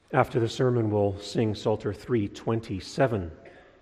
After the sermon, we'll sing Psalter 327.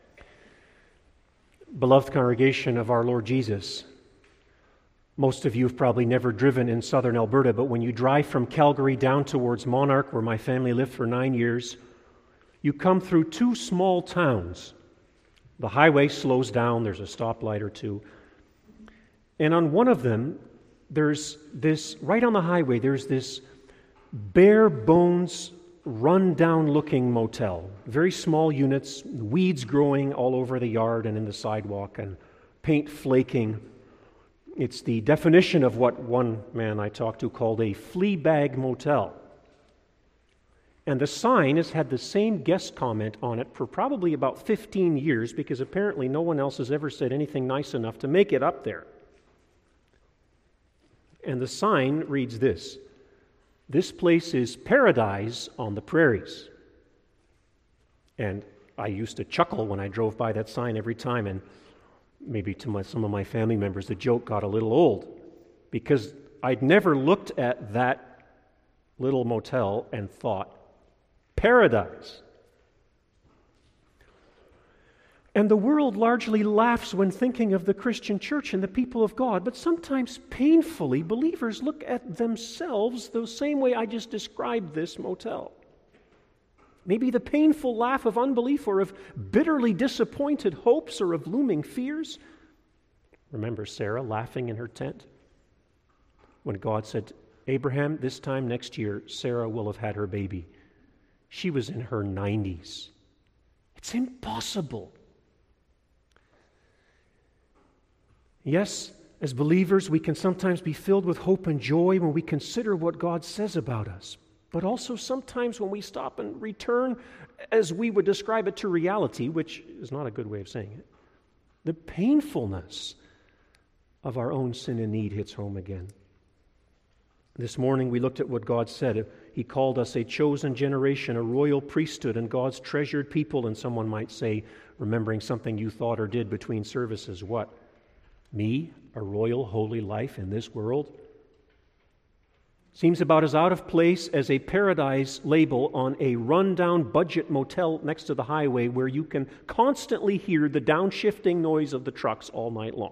Beloved congregation of our Lord Jesus, most of you have probably never driven in southern Alberta, but when you drive from Calgary down towards Monarch, where my family lived for 9 years, you come through two small towns. The highway slows down, there's a stoplight or two. And on one of them, right on the highway, there's this bare bones, run-down-looking motel. Very small units, weeds growing all over the yard and in the sidewalk, and paint flaking. It's the definition of what one man I talked to called a flea bag motel. And the sign has had the same guest comment on it for probably about 15 years because apparently no one else has ever said anything nice enough to make it up there. And the sign reads this: "This place is paradise on the prairies." And I used to chuckle when I drove by that sign every time, and maybe to some of my family members, the joke got a little old because I'd never looked at that little motel and thought, paradise. And the world largely laughs when thinking of the Christian church and the people of God, but sometimes painfully, believers look at themselves the same way I just described this motel. Maybe the painful laugh of unbelief or of bitterly disappointed hopes or of looming fears. Remember Sarah laughing in her tent when God said, "Abraham, this time next year, Sarah will have had her baby." She was in her 90s. It's impossible. Yes, as believers, we can sometimes be filled with hope and joy when we consider what God says about us. But also sometimes when we stop and return, as we would describe it, to reality, which is not a good way of saying it, the painfulness of our own sin and need hits home again. This morning we looked at what God said. He called us a chosen generation, a royal priesthood, and God's treasured people. And someone might say, remembering something you thought or did between services, what? Me, a royal, holy life in this world? Seems about as out of place as a paradise label on a run-down budget motel next to the highway where you can constantly hear the downshifting noise of the trucks all night long.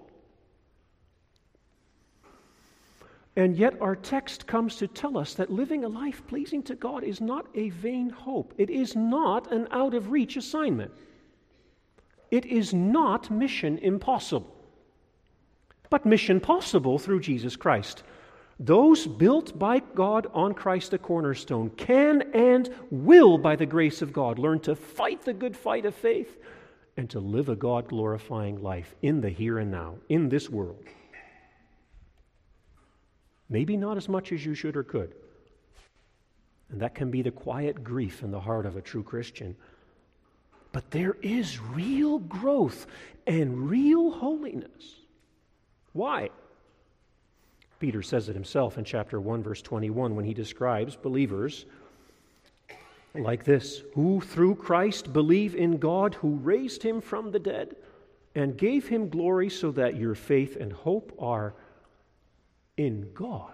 And yet our text comes to tell us that living a life pleasing to God is not a vain hope. It is not an out-of-reach assignment. It is not mission impossible, but mission possible through Jesus Christ. Those built by God on Christ the cornerstone can and will, by the grace of God, learn to fight the good fight of faith and to live a God-glorifying life in the here and now, in this world. Maybe not as much as you should or could. And that can be the quiet grief in the heart of a true Christian. But there is real growth and real holiness. Why? Peter says it himself in chapter 1, verse 21, when he describes believers like this: who through Christ believe in God who raised him from the dead and gave him glory, so that your faith and hope are in God.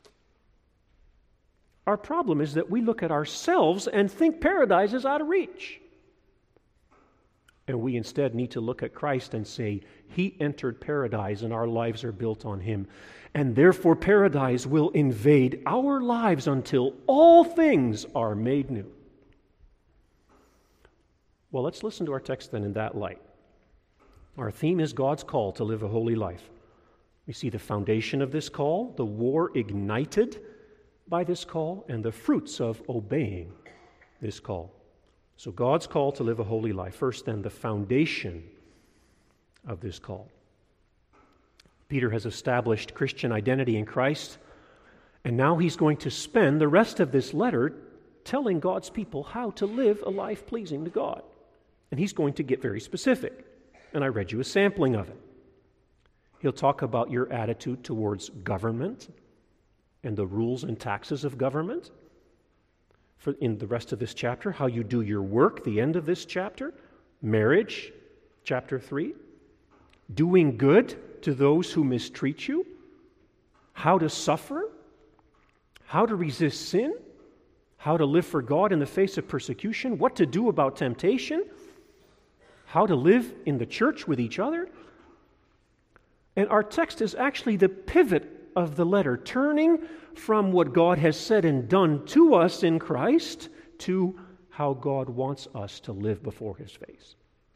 Our problem is that we look at ourselves and think paradise is out of reach. And we instead need to look at Christ and say, He entered paradise and our lives are built on Him. And therefore paradise will invade our lives until all things are made new. Well, let's listen to our text then in that light. Our theme is God's call to live a holy life. We see the foundation of this call, the war ignited by this call, and the fruits of obeying this call. So God's call to live a holy life. First then, the foundation of this call. Peter has established Christian identity in Christ, and now he's going to spend the rest of this letter telling God's people how to live a life pleasing to God. And he's going to get very specific, and I read you a sampling of it. He'll talk about your attitude towards government and the rules and taxes of government. In the rest of this chapter, how you do your work, the end of this chapter, marriage, chapter 3, doing good to those who mistreat you, how to suffer, how to resist sin, how to live for God in the face of persecution, what to do about temptation, how to live in the church with each other. And our text is actually the pivot of the letter, turning from what God has said and done to us in Christ to how God wants us to live before His face.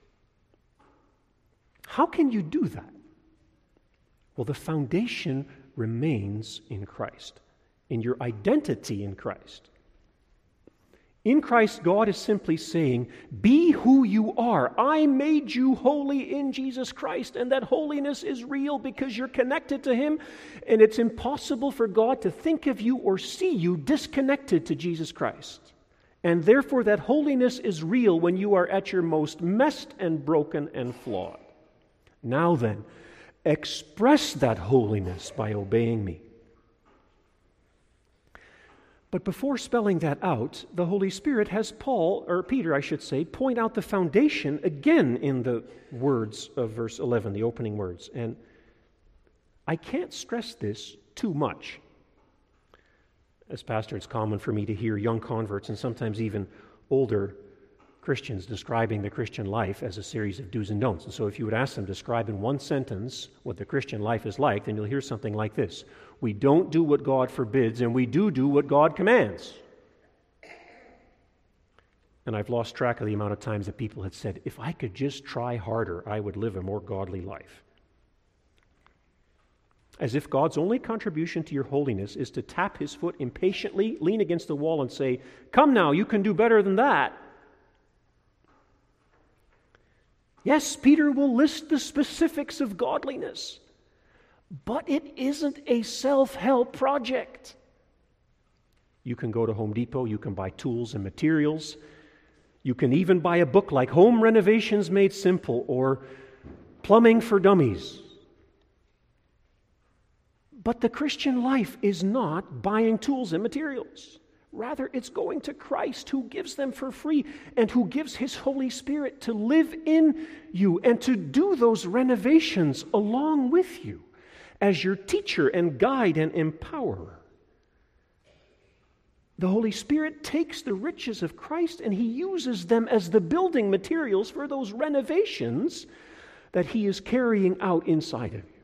How can you do that? Well, the foundation remains in Christ, in your identity in Christ. In Christ, God is simply saying, be who you are. I made you holy in Jesus Christ, and that holiness is real because you're connected to Him, and it's impossible for God to think of you or see you disconnected to Jesus Christ. And therefore, that holiness is real when you are at your most messed and broken and flawed. Now then, express that holiness by obeying me. But before spelling that out, the Holy Spirit has Peter, point out the foundation again in the words of verse 11, the opening words. And I can't stress this too much. As pastor, it's common for me to hear young converts and sometimes even older Christians describing the Christian life as a series of do's and don'ts. And so if you would ask them to describe in one sentence what the Christian life is like, then you'll hear something like this. We don't do what God forbids, and we do what God commands. And I've lost track of the amount of times that people had said, if I could just try harder, I would live a more godly life. As if God's only contribution to your holiness is to tap His foot impatiently, lean against the wall and say, come now, you can do better than that. Yes, Peter will list the specifics of godliness, but it isn't a self-help project. You can go to Home Depot, you can buy tools and materials, you can even buy a book like Home Renovations Made Simple or Plumbing for Dummies. But the Christian life is not buying tools and materials. Rather, it's going to Christ who gives them for free and who gives His Holy Spirit to live in you and to do those renovations along with you as your teacher and guide and empowerer. The Holy Spirit takes the riches of Christ and He uses them as the building materials for those renovations that He is carrying out inside of you.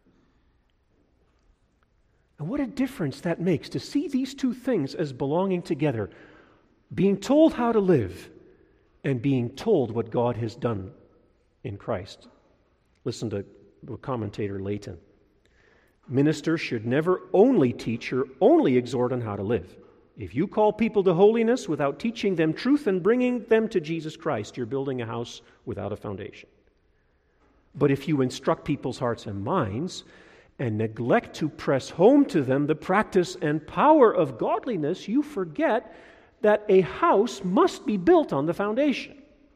And what a difference that makes to see these two things as belonging together, being told how to live and being told what God has done in Christ. Listen to commentator Layton. Ministers should never only teach or only exhort on how to live. If you call people to holiness without teaching them truth and bringing them to Jesus Christ, you're building a house without a foundation. But if you instruct people's hearts and minds and neglect to press home to them the practice and power of godliness, you forget that a house must be built on the foundation.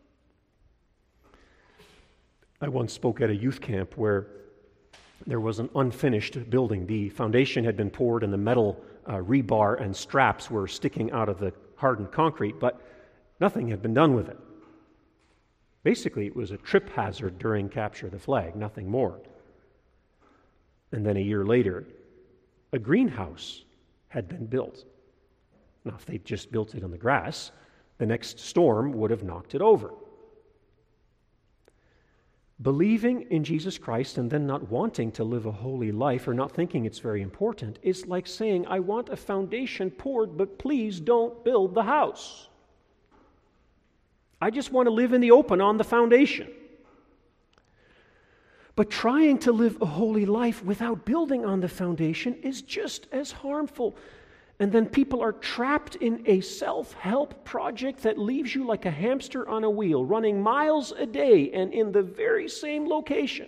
I once spoke at a youth camp where there was an unfinished building. The foundation had been poured and the metal rebar and straps were sticking out of the hardened concrete, but nothing had been done with it. Basically, it was a trip hazard during capture of the flag, nothing more. And then a year later, a greenhouse had been built. Now, if they'd just built it on the grass, the next storm would have knocked it over. Believing in Jesus Christ and then not wanting to live a holy life or not thinking it's very important is like saying, I want a foundation poured, but please don't build the house. I just want to live in the open on the foundation. But trying to live a holy life without building on the foundation is just as harmful. And then people are trapped in a self-help project that leaves you like a hamster on a wheel, running miles a day and in the very same location.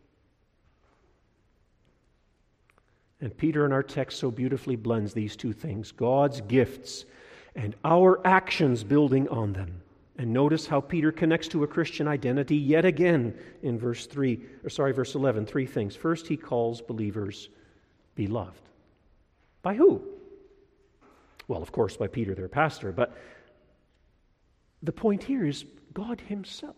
And Peter in our text so beautifully blends these two things, God's gifts and our actions building on them. And notice how Peter connects to a Christian identity yet again in verse 11, three things. First, he calls believers beloved. By who? Well, of course, by Peter, their pastor, but the point here is God Himself.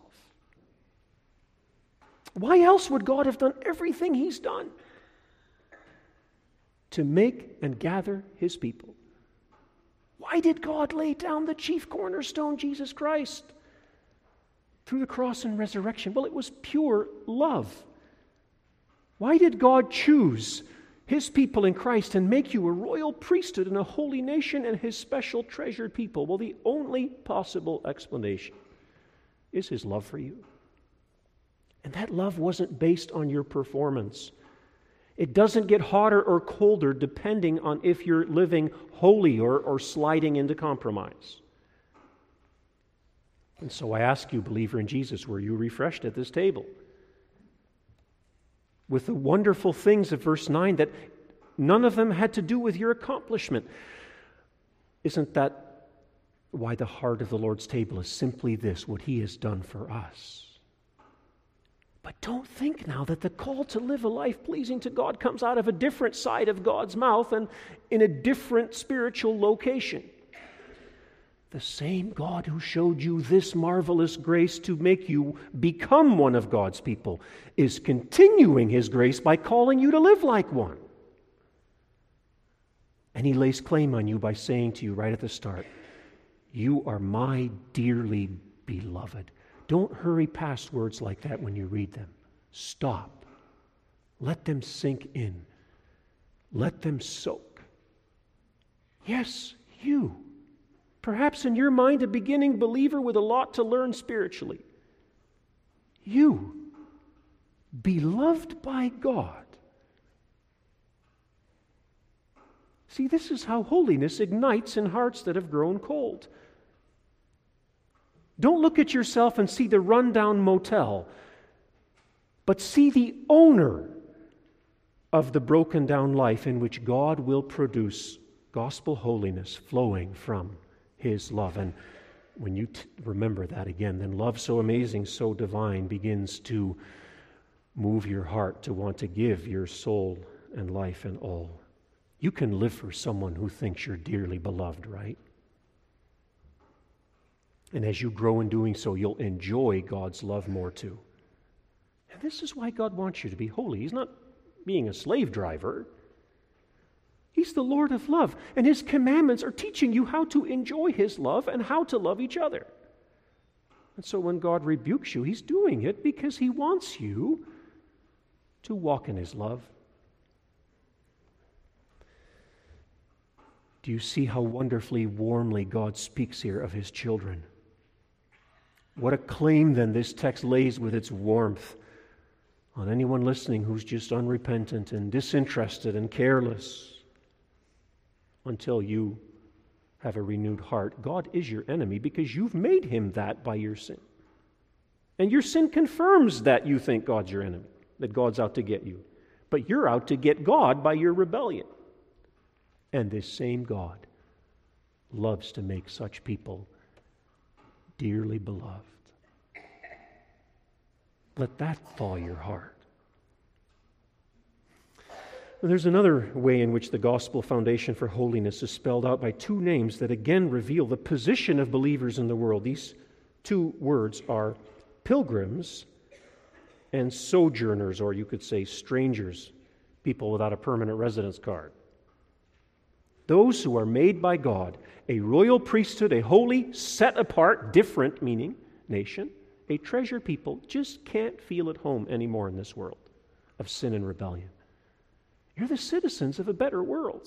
Why else would God have done everything He's done? To make and gather His people. Why did God lay down the chief cornerstone, Jesus Christ, through the cross and resurrection? Well, it was pure love. Why did God choose His people in Christ and make you a royal priesthood and a holy nation and His special treasured people? Well, the only possible explanation is His love for you. And that love wasn't based on your performance. It doesn't get hotter or colder depending on if you're living holy or sliding into compromise. And so I ask you, believer in Jesus, were you refreshed at this table? With the wonderful things of verse 9 that none of them had to do with your accomplishment. Isn't that why the heart of the Lord's table is simply this, what He has done for us? But don't think now that the call to live a life pleasing to God comes out of a different side of God's mouth and in a different spiritual location. The same God who showed you this marvelous grace to make you become one of God's people is continuing His grace by calling you to live like one. And He lays claim on you by saying to you right at the start, "You are my dearly beloved." Don't hurry past words like that when you read them. Stop. Let them sink in. Let them soak. Yes, you. Perhaps in your mind, a beginning believer with a lot to learn spiritually. You, beloved by God. See, this is how holiness ignites in hearts that have grown cold. Don't look at yourself and see the rundown motel, but see the owner of the broken down life in which God will produce gospel holiness flowing from His love. And when you remember that again, then love so amazing, so divine begins to move your heart to want to give your soul and life and all. You can live for someone who thinks you're dearly beloved, right? And as you grow in doing so, you'll enjoy God's love more too. And this is why God wants you to be holy. He's not being a slave driver. He's the Lord of love. And His commandments are teaching you how to enjoy His love and how to love each other. And so when God rebukes you, He's doing it because He wants you to walk in His love. Do you see how wonderfully, warmly God speaks here of His children? What a claim, then, this text lays with its warmth on anyone listening who's just unrepentant and disinterested and careless until you have a renewed heart. God is your enemy because you've made Him that by your sin. And your sin confirms that you think God's your enemy, that God's out to get you. But you're out to get God by your rebellion. And this same God loves to make such people dearly beloved. Let that thaw your heart. There's another way in which the gospel foundation for holiness is spelled out by two names that again reveal the position of believers in the world. These two words are pilgrims and sojourners, or you could say strangers, people without a permanent residence card. Those who are made by God, a royal priesthood, a holy, set apart, different, meaning nation, a treasured people, just can't feel at home anymore in this world of sin and rebellion. You're the citizens of a better world.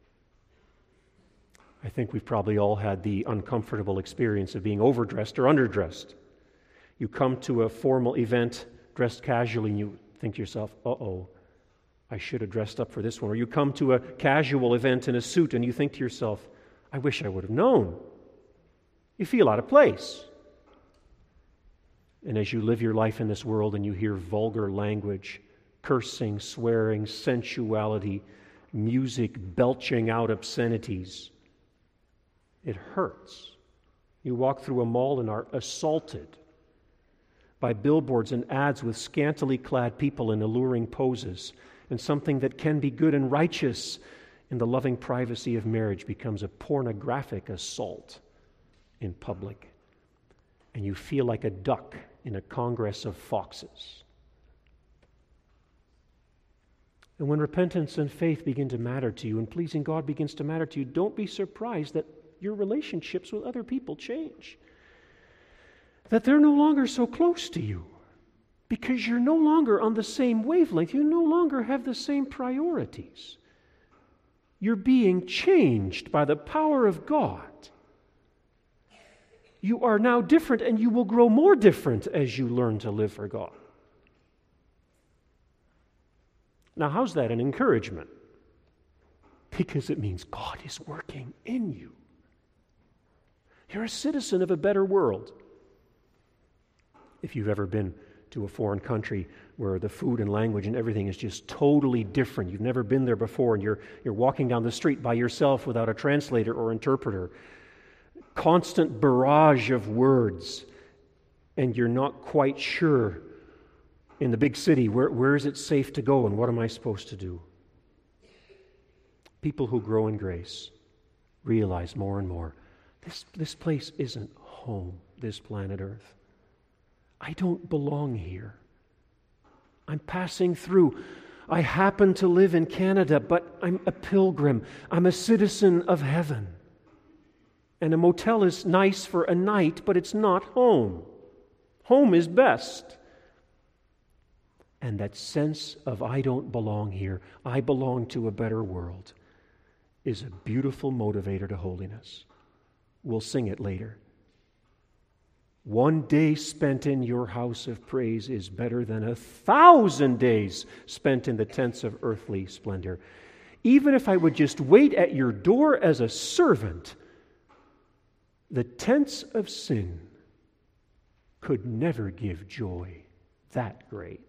I think we've probably all had the uncomfortable experience of being overdressed or underdressed. You come to a formal event dressed casually and you think to yourself, uh-oh, I should have dressed up for this one. Or you come to a casual event in a suit and you think to yourself, I wish I would have known. You feel out of place. And as you live your life in this world and you hear vulgar language, cursing, swearing, sensuality, music belching out obscenities, it hurts. You walk through a mall and are assaulted by billboards and ads with scantily clad people in alluring poses, and something that can be good and righteous in the loving privacy of marriage becomes a pornographic assault in public. And you feel like a duck in a congress of foxes. And when repentance and faith begin to matter to you and pleasing God begins to matter to you, don't be surprised that Your relationships with other people change. That they're no longer so close to you because you're no longer on the same wavelength. You no longer have the same priorities. You're being changed by the power of God. You are now different, and you will grow more different as you learn to live for God. Now, how's that an encouragement? Because it means God is working in you. You're a citizen of a better world. If you've ever been to a foreign country where the food and language and everything is just totally different, you've never been there before, and you're walking down the street by yourself without a translator or interpreter, constant barrage of words, and you're not quite sure in the big city, where is it safe to go and what am I supposed to do? People who grow in grace realize more and more, this place isn't home, this planet Earth. I don't belong here. I'm passing through. I happen to live in Canada, but I'm a pilgrim. I'm a citizen of heaven. And a motel is nice for a night, but it's not home. Home is best. And that sense of I don't belong here, I belong to a better world, is a beautiful motivator to holiness. We'll sing it later. One day spent in your house of praise is better than 1,000 days spent in the tents of earthly splendor. Even if I would just wait at your door as a servant, the tents of sin could never give joy that great.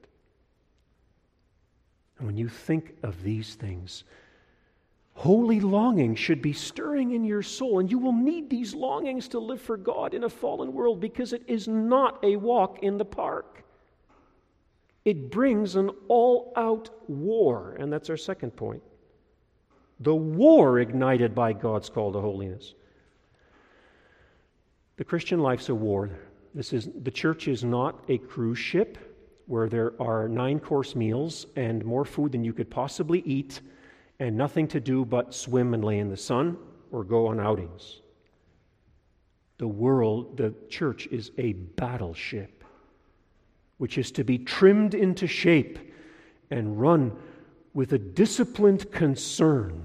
And when you think of these things, holy longing should be stirring in your soul, and you will need these longings to live for God in a fallen world, because it is not a walk in the park. It brings an all-out war, and that's our second point. The war ignited by God's call to holiness. The Christian life's a war. The church is not a cruise ship where there are 9-course meals and more food than you could possibly eat, and nothing to do but swim and lay in the sun or go on outings. The church is a battleship, which is to be trimmed into shape and run with a disciplined concern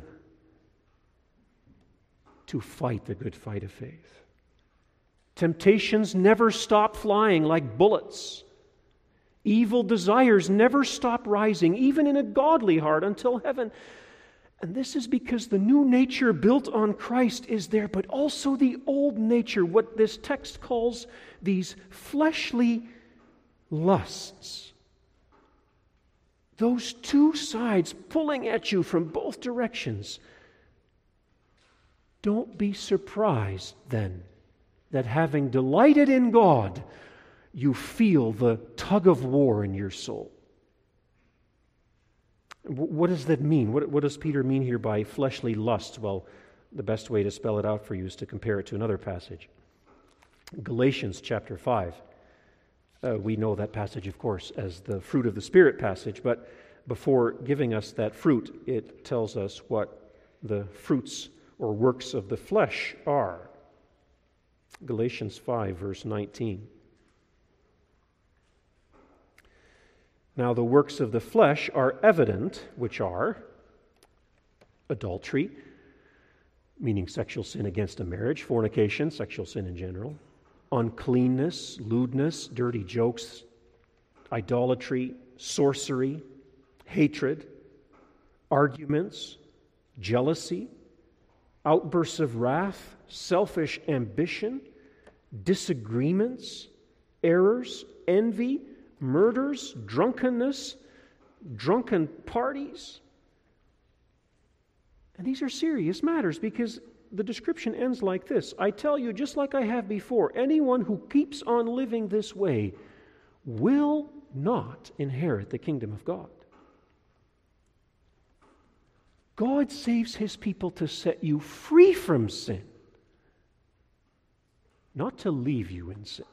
to fight the good fight of faith. Temptations never stop flying like bullets. Evil desires never stop rising, even in a godly heart, until heaven. And this is because the new nature built on Christ is there, but also the old nature, what this text calls these fleshly lusts. Those two sides pulling at you from both directions. Don't be surprised then that having delighted in God, you feel the tug of war in your soul. What does that mean? What does Peter mean here by fleshly lust? Well, the best way to spell it out for you is to compare it to another passage. Galatians chapter 5. We know that passage, of course, as the fruit of the Spirit passage, but before giving us that fruit, it tells us what the fruits or works of the flesh are. Galatians 5, verse 19. Now the works of the flesh are evident, which are adultery, meaning sexual sin against a marriage, fornication, sexual sin in general, uncleanness, lewdness, dirty jokes, idolatry, sorcery, hatred, arguments, jealousy, outbursts of wrath, selfish ambition, disagreements, errors, envy, murders, drunkenness, drunken parties. And these are serious matters because the description ends like this. I tell you, just like I have before, anyone who keeps on living this way will not inherit the kingdom of God. God saves His people to set you free from sin, not to leave you in sin.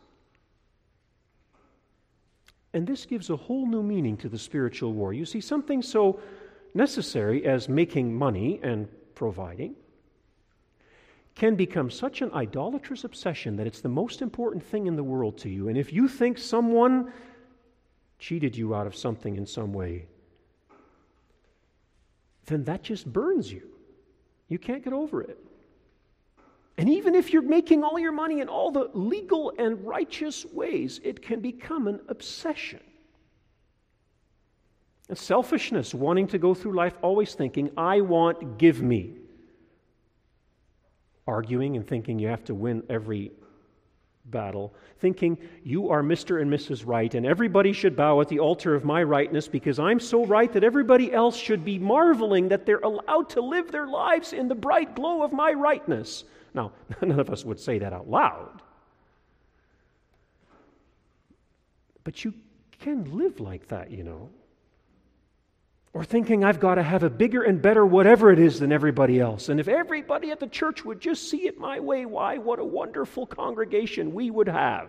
And this gives a whole new meaning to the spiritual war. You see, something so necessary as making money and providing can become such an idolatrous obsession that it's the most important thing in the world to you. And if you think someone cheated you out of something in some way, then that just burns you. You can't get over it. And even if you're making all your money in all the legal and righteous ways, it can become an obsession. And selfishness, wanting to go through life always thinking, I want, give me. Arguing and thinking you have to win every battle. Thinking you are Mr. and Mrs. Right and everybody should bow at the altar of my rightness because I'm so right that everybody else should be marveling that they're allowed to live their lives in the bright glow of my rightness. Now, none of us would say that out loud. But you can live like that, you know. Or thinking I've got to have a bigger and better whatever it is than everybody else. And if everybody at the church would just see it my way, why, what a wonderful congregation we would have.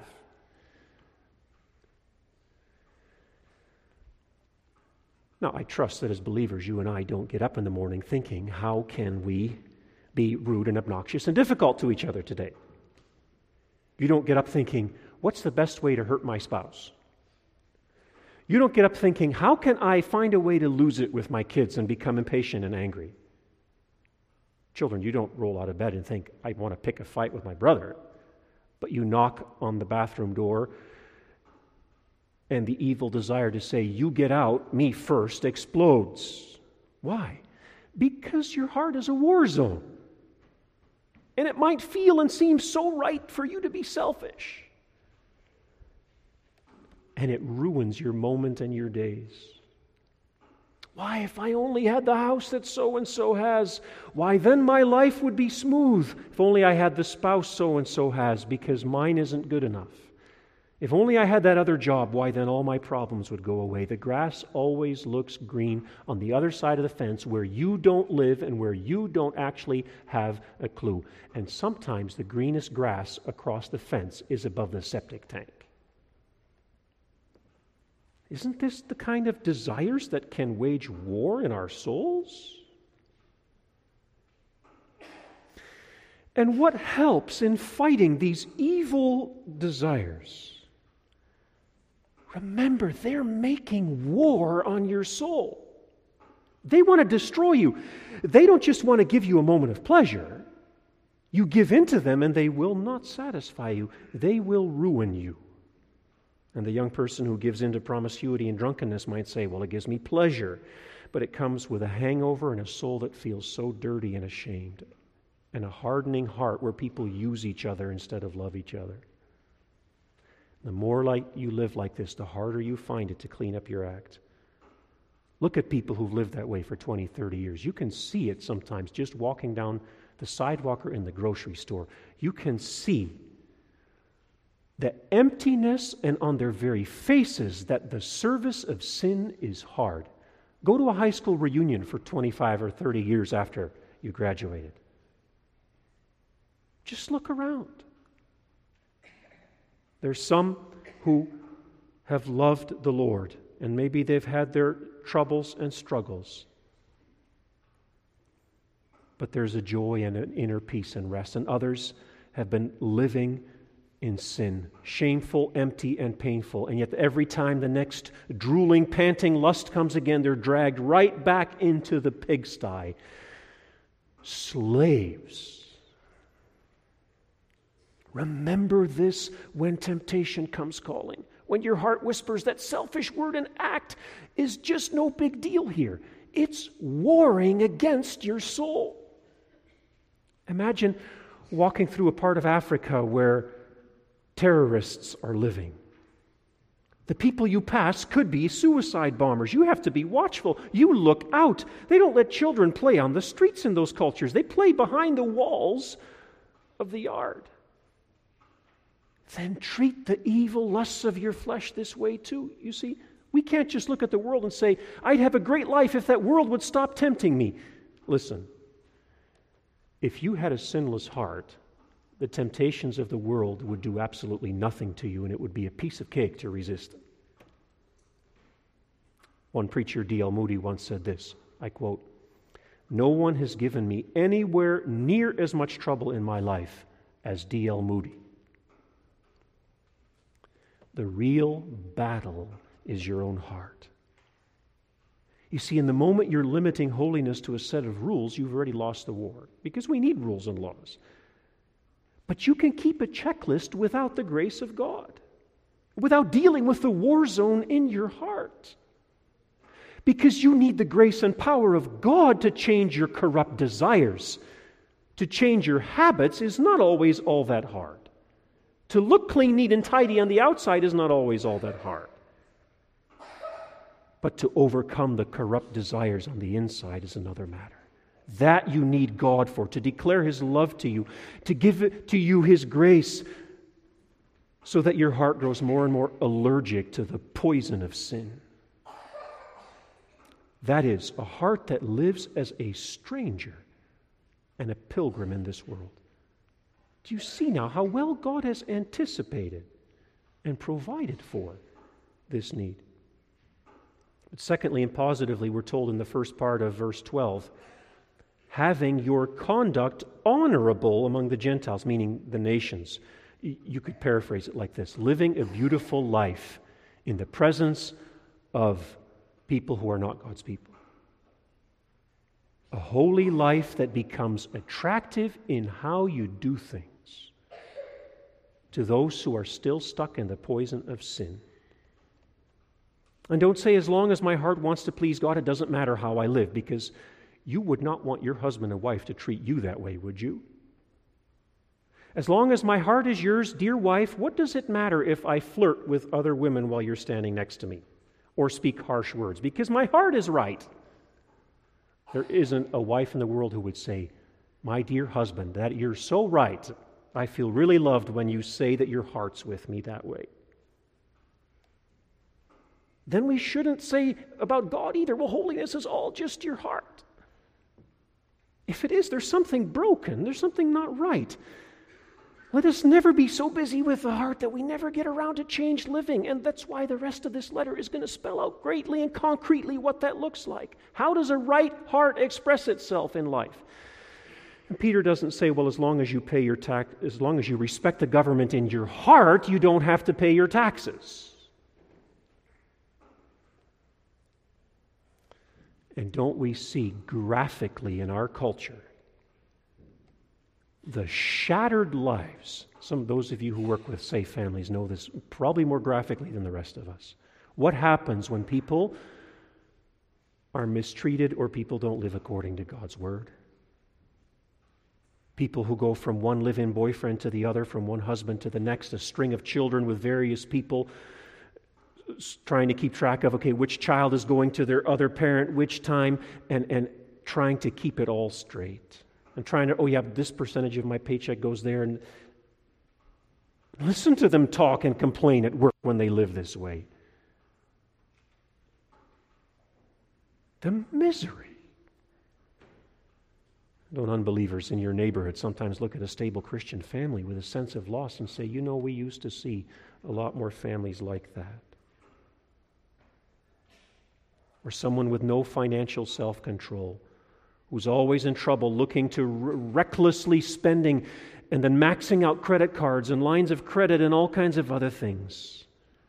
Now, I trust that as believers, you and I don't get up in the morning thinking, how can we be rude and obnoxious and difficult to each other today? You don't get up thinking, what's the best way to hurt my spouse? You don't get up thinking, how can I find a way to lose it with my kids and become impatient and angry? Children, you don't roll out of bed and think, I want to pick a fight with my brother. But you knock on the bathroom door and the evil desire to say, you get out, me first, explodes. Why? Because your heart is a war zone. And it might feel and seem so right for you to be selfish. And it ruins your moment and your days. Why, if I only had the house that so-and-so has, why, then my life would be smooth. If only I had the spouse so-and-so has, because mine isn't good enough. If only I had that other job, why, then all my problems would go away. The grass always looks green on the other side of the fence where you don't live and where you don't actually have a clue. And sometimes the greenest grass across the fence is above the septic tank. Isn't this the kind of desires that can wage war in our souls? And what helps in fighting these evil desires? Remember, they're making war on your soul. They want to destroy you. They don't just want to give you a moment of pleasure. You give in to them and they will not satisfy you. They will ruin you. And the young person who gives in to promiscuity and drunkenness might say, well, it gives me pleasure, but it comes with a hangover and a soul that feels so dirty and ashamed, and a hardening heart where people use each other instead of love each other. The more like you live like this, the harder you find it to clean up your act. Look at people who've lived that way for 20, 30 years. You can see it sometimes just walking down the sidewalk or in the grocery store. You can see the emptiness and on their very faces that the service of sin is hard. Go to a high school reunion for 25 or 30 years after you graduated. Just look around. There's some who have loved the Lord, and maybe they've had their troubles and struggles. But there's a joy and an inner peace and rest. And others have been living in sin, shameful, empty, and painful. And yet every time the next drooling, panting lust comes again, they're dragged right back into the pigsty. Slaves. Remember this when temptation comes calling. When your heart whispers that selfish word and act is just no big deal here. It's warring against your soul. Imagine walking through a part of Africa where terrorists are living. The people you pass could be suicide bombers. You have to be watchful. You look out. They don't let children play on the streets in those cultures. They play behind the walls of the yard. Then treat the evil lusts of your flesh this way too. You see, we can't just look at the world and say, I'd have a great life if that world would stop tempting me. Listen, if you had a sinless heart, the temptations of the world would do absolutely nothing to you, and it would be a piece of cake to resist them. One preacher, D.L. Moody, once said this, I quote, No one has given me anywhere near as much trouble in my life as D.L. Moody. The real battle is your own heart. You see, in the moment you're limiting holiness to a set of rules, you've already lost the war, because we need rules and laws. But you can keep a checklist without the grace of God, without dealing with the war zone in your heart. Because you need the grace and power of God to change your corrupt desires. To change your habits is not always all that hard. To look clean, neat, and tidy on the outside is not always all that hard. But to overcome the corrupt desires on the inside is another matter. That you need God for, to declare His love to you, to give to you His grace, so that your heart grows more and more allergic to the poison of sin. That is, a heart that lives as a stranger and a pilgrim in this world. Do you see now how well God has anticipated and provided for this need? But secondly and positively, we're told in the first part of verse 12, having your conduct honorable among the Gentiles, meaning the nations. You could paraphrase it like this: living a beautiful life in the presence of people who are not God's people. A holy life that becomes attractive in how you do things to those who are still stuck in the poison of sin. And don't say, as long as my heart wants to please God, it doesn't matter how I live, because you would not want your husband and wife to treat you that way, would you? As long as my heart is yours, dear wife, what does it matter if I flirt with other women while you're standing next to me or speak harsh words? Because my heart is right. There isn't a wife in the world who would say, my dear husband, that you're so right. I feel really loved when you say that your heart's with me that way. Then we shouldn't say about God either, well, holiness is all just your heart. If it is, there's something broken. There's something not right. Let us never be so busy with the heart that we never get around to changed living. And that's why the rest of this letter is going to spell out greatly and concretely what that looks like. How does a right heart express itself in life? And Peter doesn't say, well, as long as you pay your tax, as long as you respect the government in your heart, you don't have to pay your taxes. And don't we see graphically in our culture the shattered lives? Some of those of you who work with safe families know this probably more graphically than the rest of us. What happens when people are mistreated or people don't live according to God's word? People who go from one live-in boyfriend to the other, from one husband to the next, a string of children with various people, trying to keep track of, okay, which child is going to their other parent, which time, and trying to keep it all straight. And trying to, oh yeah, this percentage of my paycheck goes there. And listen to them talk and complain at work when they live this way. The misery. Don't unbelievers in your neighborhood sometimes look at a stable Christian family with a sense of loss and say, you know, we used to see a lot more families like that. Or someone with no financial self-control, who's always in trouble, looking to recklessly spending and then maxing out credit cards and lines of credit and all kinds of other things.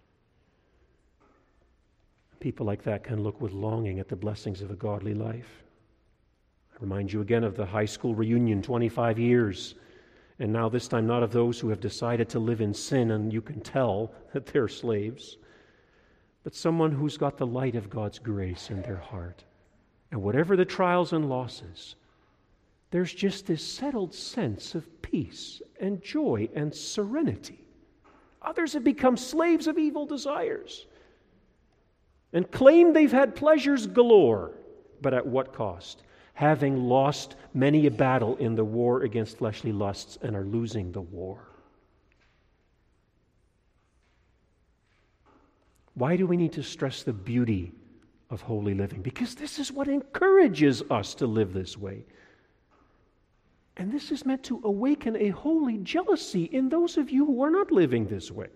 People like that can look with longing at the blessings of a godly life. I remind you again of the high school reunion, 25 years, and now this time not of those who have decided to live in sin and you can tell that they're slaves, but someone who's got the light of God's grace in their heart. And whatever the trials and losses, there's just this settled sense of peace and joy and serenity. Others have become slaves of evil desires and claim they've had pleasures galore, but at what cost? Having lost many a battle in the war against fleshly lusts and are losing the war. Why do we need to stress the beauty of holy living? Because this is what encourages us to live this way. And this is meant to awaken a holy jealousy in those of you who are not living this way.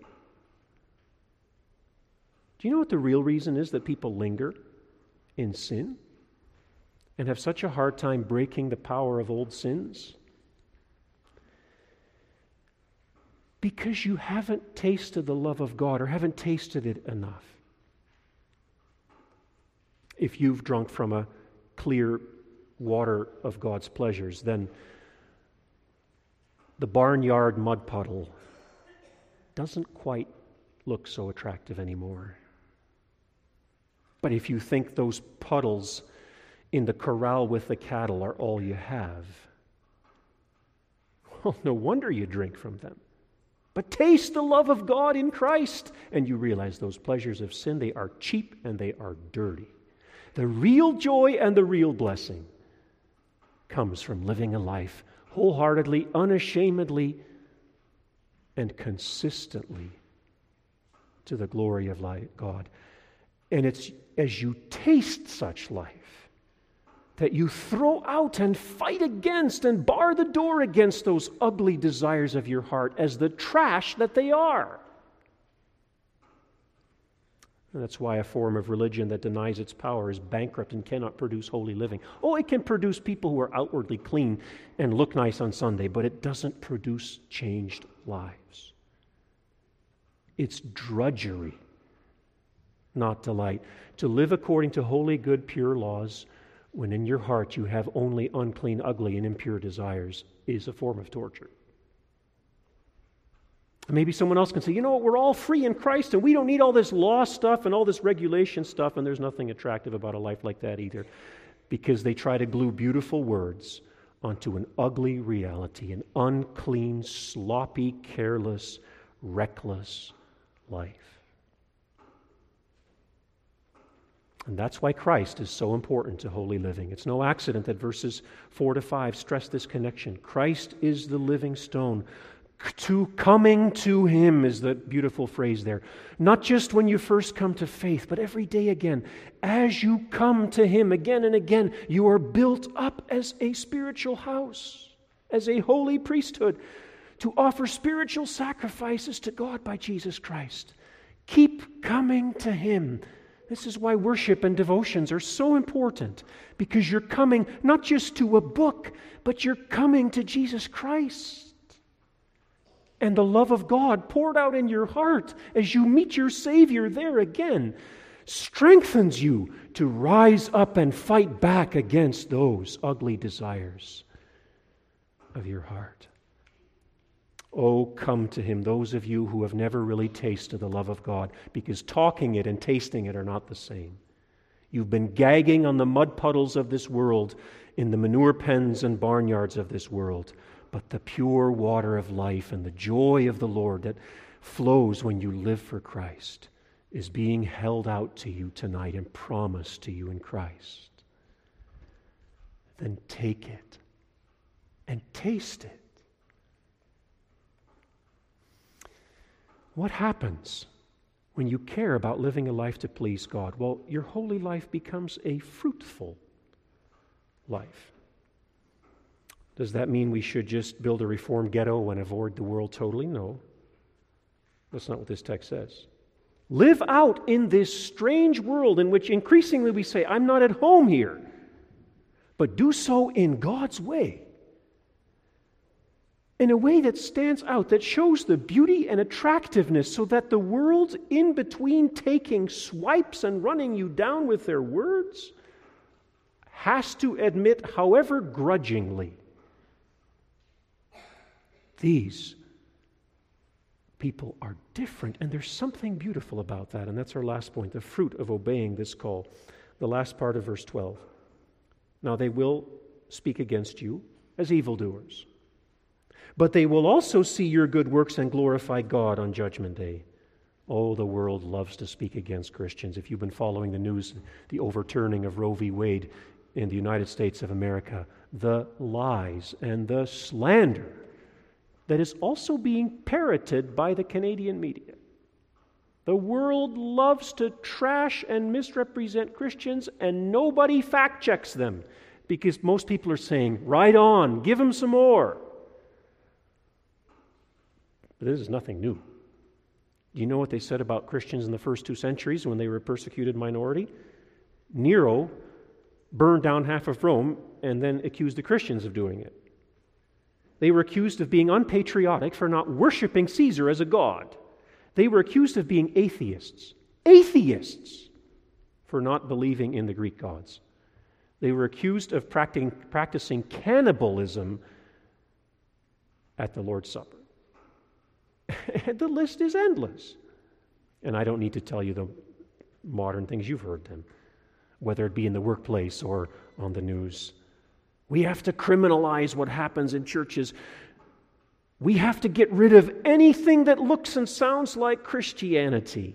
Do you know what the real reason is that people linger in sin? and have such a hard time breaking the power of old sins? Because you haven't tasted the love of God or haven't tasted it enough. If you've drunk from a clear water of God's pleasures, then the barnyard mud puddle doesn't quite look so attractive anymore. But if you think those puddles in the corral with the cattle are all you have, well, no wonder you drink from them. But taste the love of God in Christ, and you realize those pleasures of sin, they are cheap and they are dirty. The real joy and the real blessing comes from living a life wholeheartedly, unashamedly, and consistently to the glory of God. And it's as you taste such life that you throw out and fight against and bar the door against those ugly desires of your heart as the trash that they are. And that's why a form of religion that denies its power is bankrupt and cannot produce holy living. Oh, it can produce people who are outwardly clean and look nice on Sunday, but it doesn't produce changed lives. It's drudgery, not delight. To live according to holy, good, pure laws, when in your heart you have only unclean, ugly, and impure desires, is a form of torture. Maybe someone else can say, you know what, we're all free in Christ and we don't need all this law stuff and all this regulation stuff, and there's nothing attractive about a life like that either, because they try to glue beautiful words onto an ugly reality, an unclean, sloppy, careless, reckless life. And that's why Christ is so important to holy living. It's no accident that verses 4 to 5 stress this connection. Christ is the living stone. Coming to Him is the beautiful phrase there. Not just when you first come to faith, but every day again. As you come to Him again and again, you are built up as a spiritual house, as a holy priesthood, to offer spiritual sacrifices to God by Jesus Christ. Keep coming to Him. This is why worship and devotions are so important, because you're coming not just to a book, but you're coming to Jesus Christ. And the love of God poured out in your heart as you meet your Savior there again strengthens you to rise up and fight back against those ugly desires of your heart. Oh, come to Him, those of you who have never really tasted the love of God, because talking it and tasting it are not the same. You've been gagging on the mud puddles of this world, in the manure pens and barnyards of this world, but the pure water of life and the joy of the Lord that flows when you live for Christ is being held out to you tonight and promised to you in Christ. Then take it and taste it. What happens when you care about living a life to please God? Well, your holy life becomes a fruitful life. Does that mean we should just build a reform ghetto and avoid the world totally? No. That's not what this text says. Live out in this strange world in which increasingly we say, I'm not at home here. But do so in God's way. In a way that stands out, that shows the beauty and attractiveness, so that the world in between taking swipes and running you down with their words has to admit, however grudgingly, these people are different, and there's something beautiful about that. And that's our last point, the fruit of obeying this call. The last part of verse 12. Now they will speak against you as evildoers, but they will also see your good works and glorify God on Judgment Day. Oh, the world loves to speak against Christians. If you've been following the news, the overturning of Roe v. Wade in the United States of America, the lies and the slander that is also being parroted by the Canadian media. The world loves to trash and misrepresent Christians, and nobody fact checks them, because most people are saying, right on, give them some more. But this is nothing new. Do you know what they said about Christians in the first 2 centuries when they were a persecuted minority? Nero burned down half of Rome and then accused the Christians of doing it. They were accused of being unpatriotic for not worshiping Caesar as a god. They were accused of being atheists for not believing in the Greek gods. They were accused of practicing cannibalism at the Lord's Supper. And the list is endless. And I don't need to tell you the modern things, you've heard them, whether it be in the workplace or on the news. We have to criminalize what happens in churches. We have to get rid of anything that looks and sounds like Christianity.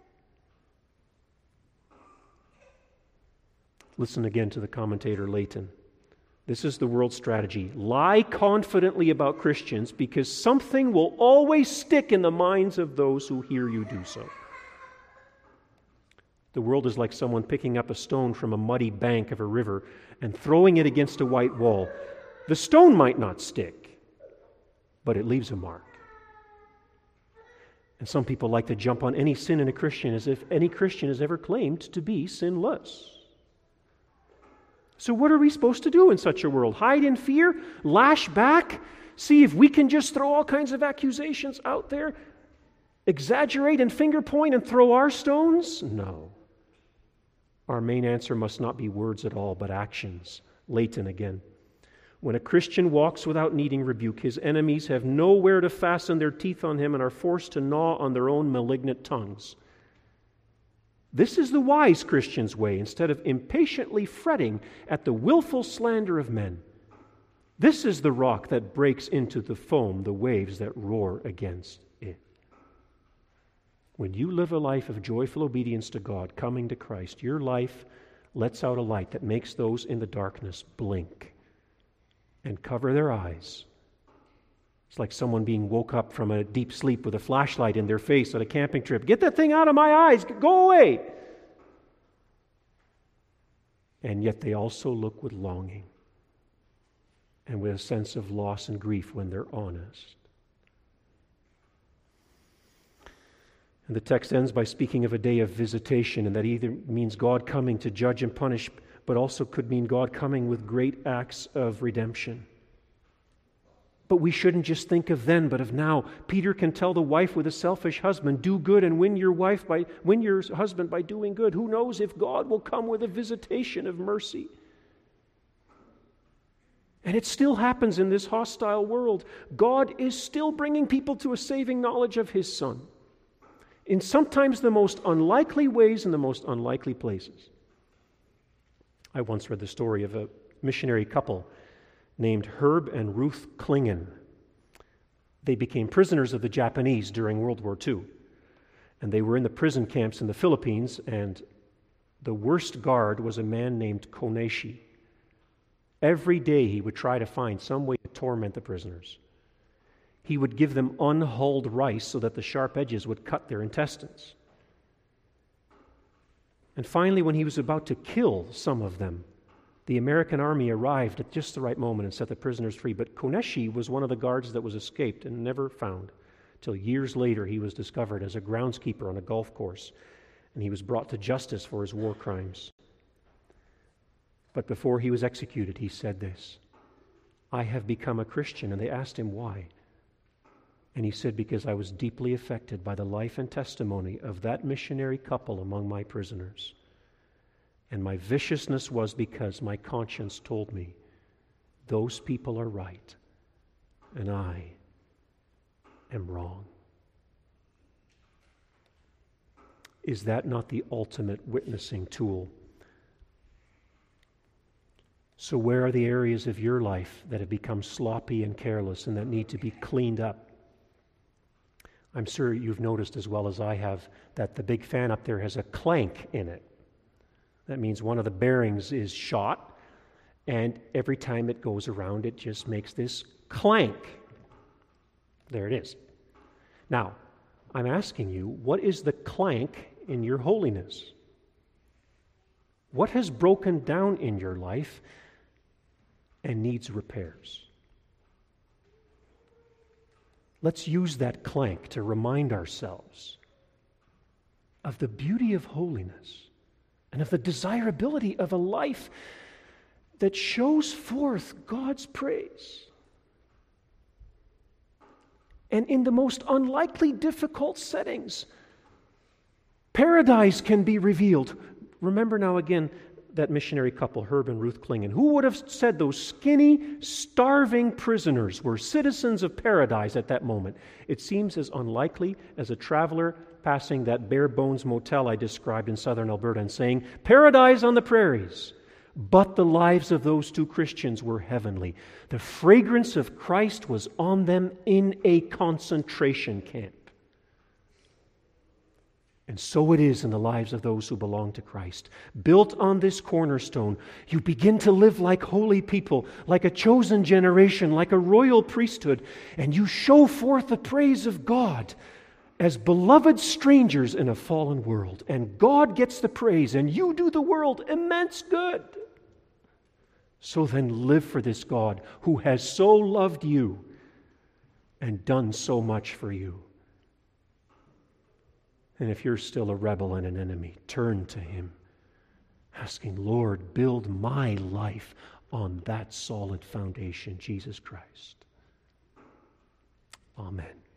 Listen again to the commentator Leighton. This is the world's strategy. Lie confidently about Christians because something will always stick in the minds of those who hear you do so. The world is like someone picking up a stone from a muddy bank of a river and throwing it against a white wall. The stone might not stick, but it leaves a mark. And some people like to jump on any sin in a Christian as if any Christian has ever claimed to be sinless. So what are we supposed to do in such a world? Hide in fear? Lash back? See if we can just throw all kinds of accusations out there? Exaggerate and finger point and throw our stones? No. Our main answer must not be words at all, but actions. Leighton again. When a Christian walks without needing rebuke, his enemies have nowhere to fasten their teeth on him and are forced to gnaw on their own malignant tongues. This is the wise Christian's way, instead of impatiently fretting at the willful slander of men. This is the rock that breaks into the foam, the waves that roar against it. When you live a life of joyful obedience to God, coming to Christ, your life lets out a light that makes those in the darkness blink and cover their eyes. It's like someone being woke up from a deep sleep with a flashlight in their face on a camping trip. Get that thing out of my eyes! Go away! And yet they also look with longing and with a sense of loss and grief when they're honest. And the text ends by speaking of a day of visitation, and that either means God coming to judge and punish, but also could mean God coming with great acts of redemption. But we shouldn't just think of then, but of now. Peter can tell the wife with a selfish husband, do good and win your husband by doing good. Who knows if God will come with a visitation of mercy? And it still happens in this hostile world. God is still bringing people to a saving knowledge of His Son, in sometimes the most unlikely ways and the most unlikely places. I once read the story of a missionary couple named Herb and Ruth Klingon. They became prisoners of the Japanese during World War II. And they were in the prison camps in the Philippines, and the worst guard was a man named Koneshi. Every day he would try to find some way to torment the prisoners. He would give them unhulled rice so that the sharp edges would cut their intestines. And finally, when he was about to kill some of them, the American army arrived at just the right moment and set the prisoners free. But Koneshi was one of the guards that was escaped and never found. Till years later, he was discovered as a groundskeeper on a golf course, and he was brought to justice for his war crimes. But before he was executed, he said this, "I have become a Christian." And they asked him why. And he said, "Because I was deeply affected by the life and testimony of that missionary couple among my prisoners. And my viciousness was because my conscience told me, those people are right, and I am wrong." Is that not the ultimate witnessing tool? So where are the areas of your life that have become sloppy and careless and that need to be cleaned up? I'm sure you've noticed as well as I have that the big fan up there has a clank in it. That means one of the bearings is shot, and every time it goes around, it just makes this clank. There it is. Now, I'm asking you, what is the clank in your holiness? What has broken down in your life and needs repairs? Let's use that clank to remind ourselves of the beauty of holiness and of the desirability of a life that shows forth God's praise. And in the most unlikely, difficult settings, paradise can be revealed. Remember now again that missionary couple, Herb and Ruth Klingon. Who would have said those skinny, starving prisoners were citizens of paradise at that moment? It seems as unlikely as a traveler passing that bare bones motel I described in southern Alberta and saying, "Paradise on the prairies." But the lives of those two Christians were heavenly. The fragrance of Christ was on them in a concentration camp. And so it is in the lives of those who belong to Christ. Built on this cornerstone, you begin to live like holy people, like a chosen generation, like a royal priesthood, and you show forth the praise of God as beloved strangers in a fallen world. And God gets the praise, and you do the world immense good. So then live for this God who has so loved you and done so much for you. And if you're still a rebel and an enemy, turn to Him, asking, Lord, build my life on that solid foundation, Jesus Christ. Amen.